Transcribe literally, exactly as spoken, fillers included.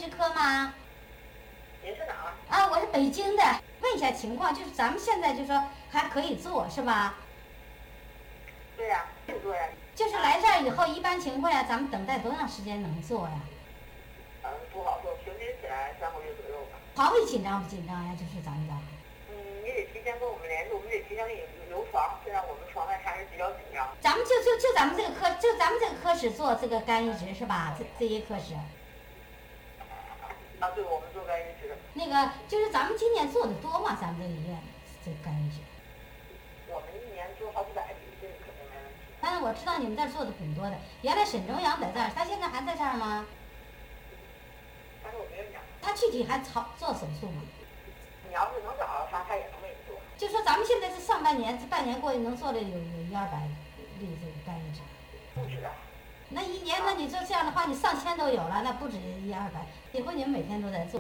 植科吗？ 您是哪儿？ 啊，我是北京的。问一下情况，就是咱们现在就说还可以做是吧？ 对呀、是做呀。 就是来这儿以后，一般情况下，咱们等待多长时间能做呀？ 嗯，不好说，平均起来三个月左右吧。 床位紧张不紧张呀？就是咱们这儿。 嗯，你得提前跟我们联系，我们得提前给你留床。现在我们床位还是比较紧张。 咱们就就就咱们这个科，就咱们这个科室做这个肝移植是吧？这这一科室。 啊，对，我们做肝移植。 那个就是咱们今年做的多吗？咱们这个医院这个肝移植。 我们一年做好几百例，这个肯定没问题。 但是我知道你们这儿做的挺多的。原来沈忠阳在这儿，他现在还在这儿吗？ 但是我没有讲， 他具体还操做手术吗？ 你要是能找到他，他也能为你做。 就说咱们现在这上半年，这半年过去能做的有有一二百例这个肝移植。 不止啊。 那一年，那你说这样的话，你上千都有了，那不止一二百。以后你们每天都在做。